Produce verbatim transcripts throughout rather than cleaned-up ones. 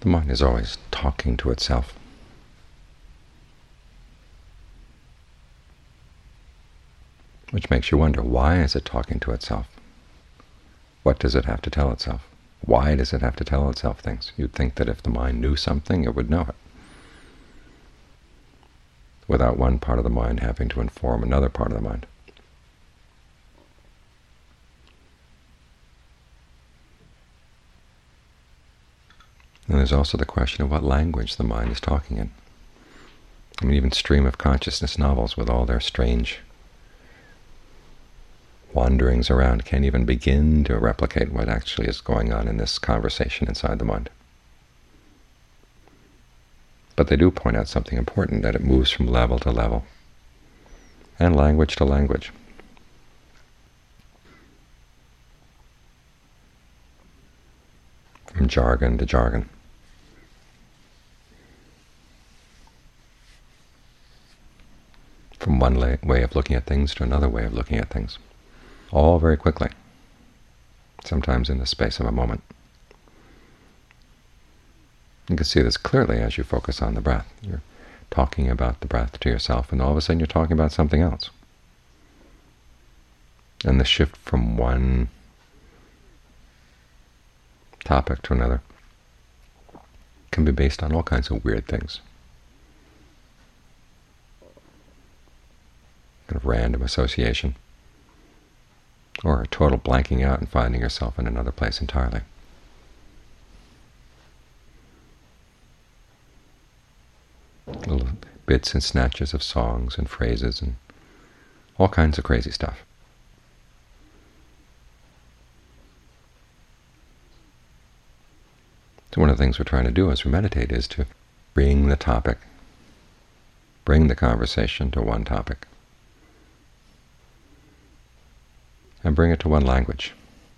The mind is always talking to itself. Which makes you wonder, why is it talking to itself? What does it have to tell itself? Why does it have to tell itself things? You'd think that if the mind knew something, it would know it, without one part of the mind having to inform another part of the mind. And there's also the question of what language the mind is talking in. I mean, even stream of consciousness novels, with all their strange wanderings around, can't even begin to replicate what actually is going on in this conversation inside the mind. But they do point out something important, that it moves from level to level, and language to language. From jargon to jargon. From one way of looking at things to another way of looking at things. All very quickly, sometimes in the space of a moment. You can see this clearly as you focus on the breath. You're talking about the breath to yourself, and all of a sudden you're talking about something else. And the shift from one topic to another can be based on all kinds of weird things. Kind of random association, or a total blanking out and finding yourself in another place entirely. Little bits and snatches of songs and phrases and all kinds of crazy stuff. So one of the things we're trying to do as we meditate is to bring the topic, bring the conversation to one topic, and bring it to one language.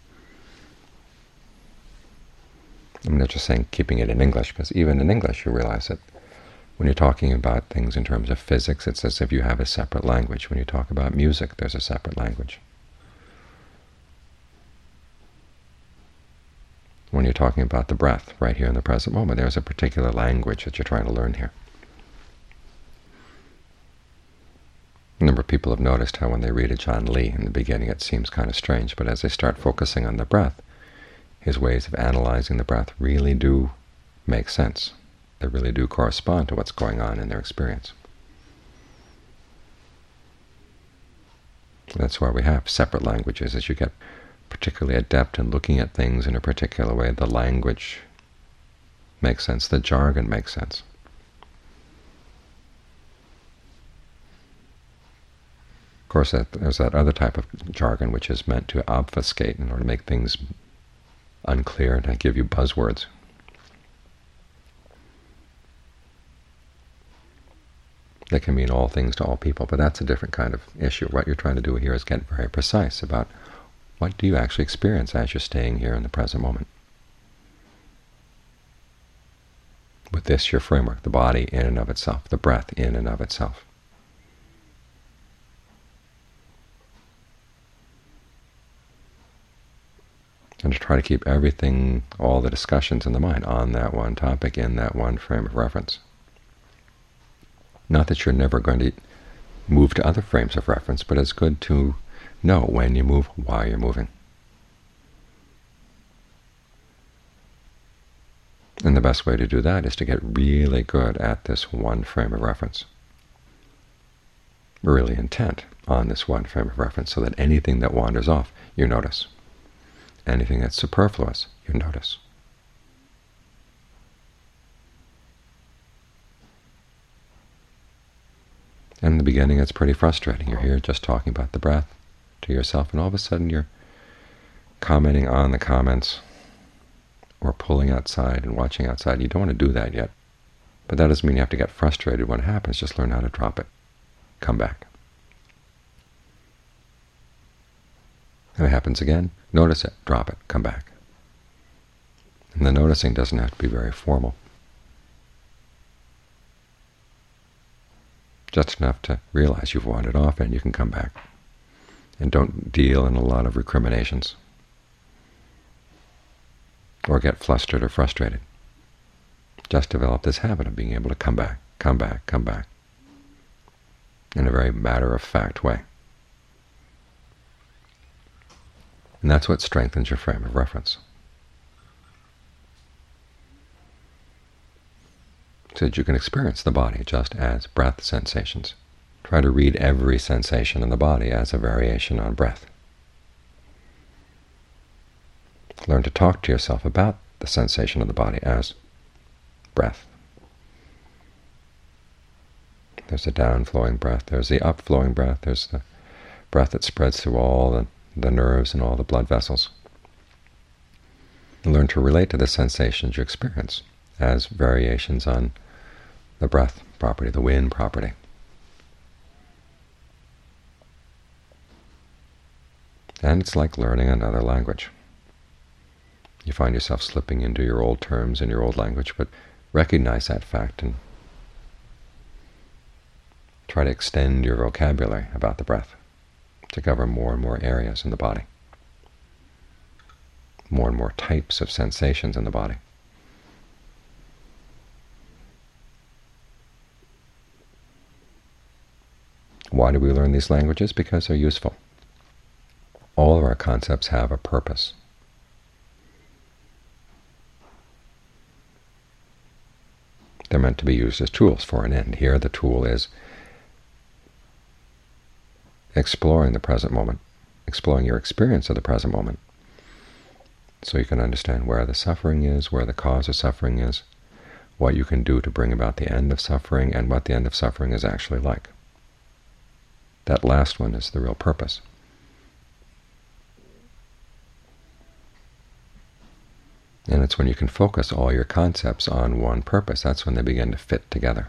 I'm not just saying keeping it in English, because even in English you realize that when you're talking about things in terms of physics, it's as if you have a separate language. When you talk about music, there's a separate language. When you're talking about the breath right here in the present moment, there's a particular language that you're trying to learn here. A number of people have noticed how when they read a John Lee in the beginning it seems kind of strange, but as they start focusing on the breath, his ways of analyzing the breath really do make sense. They really do correspond to what's going on in their experience. That's why we have separate languages. As you get particularly adept in looking at things in a particular way, the language makes sense, the jargon makes sense. Of course, that, there's that other type of jargon which is meant to obfuscate in order to make things unclear and to give you buzzwords. That can mean all things to all people, but that's a different kind of issue. What you're trying to do here is get very precise about what do you actually experience as you're staying here in the present moment. With this, your framework, the body in and of itself, the breath in and of itself. And to try to keep everything, all the discussions in the mind, on that one topic, in that one frame of reference. Not that you're never going to move to other frames of reference, but it's good to know when you move, why you're moving. And the best way to do that is to get really good at this one frame of reference. Really intent on this one frame of reference, so that anything that wanders off, you notice. Anything that's superfluous, you notice. And in the beginning it's pretty frustrating. You're here just talking about the breath to yourself, and all of a sudden you're commenting on the comments, or pulling outside and watching outside. You don't want to do that yet. But that doesn't mean you have to get frustrated when it happens. Just learn how to drop it. Come back. If it happens again, notice it, drop it, come back. And the noticing doesn't have to be very formal. Just enough to realize you've wandered off and you can come back. And don't deal in a lot of recriminations, or get flustered or frustrated. just develop this habit of being able to come back, come back, come back, in a very matter-of-fact way. And that's what strengthens your frame of reference, so that you can experience the body just as breath sensations. Try to read every sensation in the body as a variation on breath. Learn to talk to yourself about the sensation of the body as breath. There's a down-flowing breath, there's the up-flowing breath, there's the breath that spreads through all the, the nerves and all the blood vessels. And learn to relate to the sensations you experience as variations on the breath property, the wind property. And it's like learning another language. You find yourself slipping into your old terms in your old language, but recognize that fact and try to extend your vocabulary about the breath to cover more and more areas in the body, more and more types of sensations in the body. Why do we learn these languages? Because they're useful. All of our concepts have a purpose. They're meant to be used as tools for an end. Here the tool is exploring the present moment, exploring your experience of the present moment, so you can understand where the suffering is, where the cause of suffering is, what you can do to bring about the end of suffering, and what the end of suffering is actually like. That last one is the real purpose. And it's when you can focus all your concepts on one purpose, that's when they begin to fit together.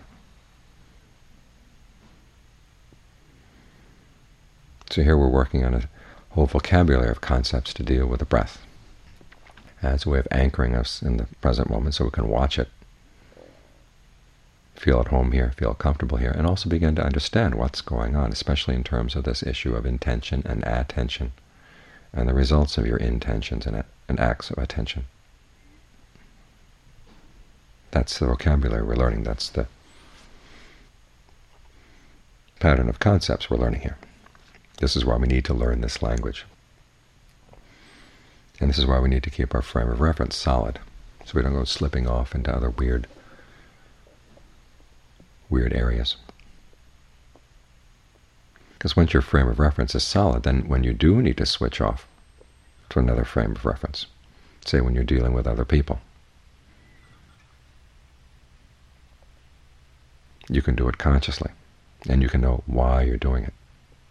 So here we're working on a whole vocabulary of concepts to deal with the breath as a way of anchoring us in the present moment so we can watch it, feel at home here, feel comfortable here, and also begin to understand what's going on, especially in terms of this issue of intention and attention and the results of your intentions and, and acts of attention. That's the vocabulary we're learning. That's the pattern of concepts we're learning here. This is why we need to learn this language. And this is why we need to keep our frame of reference solid, so we don't go slipping off into other weird, weird areas. Because once your frame of reference is solid, then when you do need to switch off to another frame of reference, say when you're dealing with other people, you can do it consciously, and you can know why you're doing it.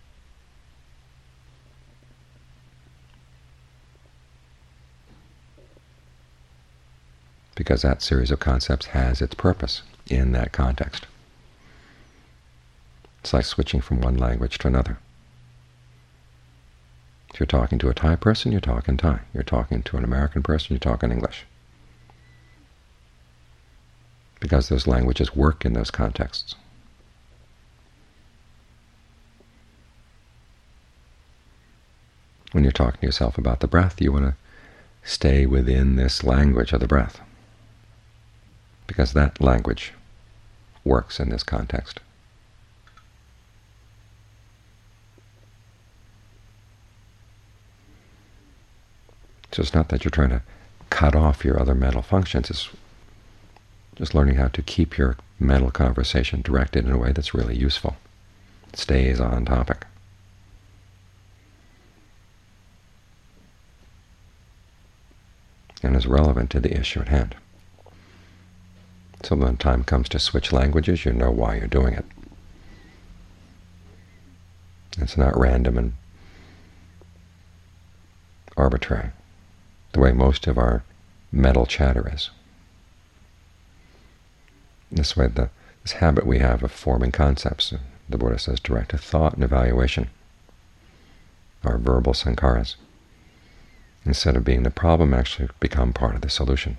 Because that series of concepts has its purpose in that context. It's like switching from one language to another. If you're talking to a Thai person, you're talking Thai. You're talking to an American person, you're talking English. Because those languages work in those contexts. When you're talking to yourself about the breath, you want to stay within this language of the breath, because that language works in this context. So it's not that you're trying to cut off your other mental functions. It's just learning how to keep your mental conversation directed in a way that's really useful. It stays on topic. And is relevant to the issue at hand. So when time comes to switch languages, you know why you're doing it. It's not random and arbitrary, the way most of our mental chatter is. This way, the, this habit we have of forming concepts, the Buddha says, direct to thought and evaluation, our verbal sankharas, instead of being the problem, actually become part of the solution.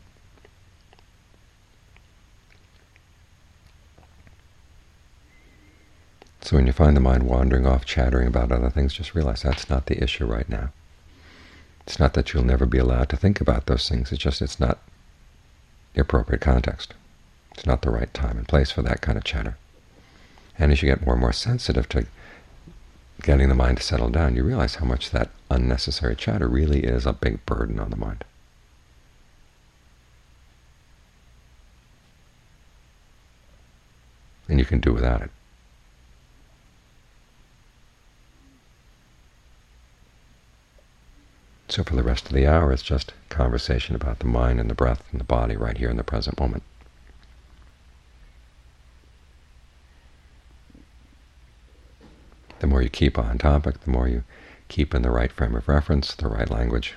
So when you find the mind wandering off, chattering about other things, just realize that's not the issue right now. It's not that you'll never be allowed to think about those things, it's just it's not the appropriate context. It's not the right time and place for that kind of chatter. And as you get more and more sensitive to getting the mind to settle down, you realize how much that unnecessary chatter really is a big burden on the mind. And you can do without it. So for the rest of the hour, it's just conversation about the mind and the breath and the body right here in the present moment. The more you keep on topic, the more you keep in the right frame of reference, the right language,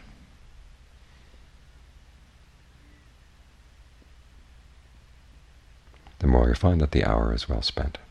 the more you find that the hour is well spent.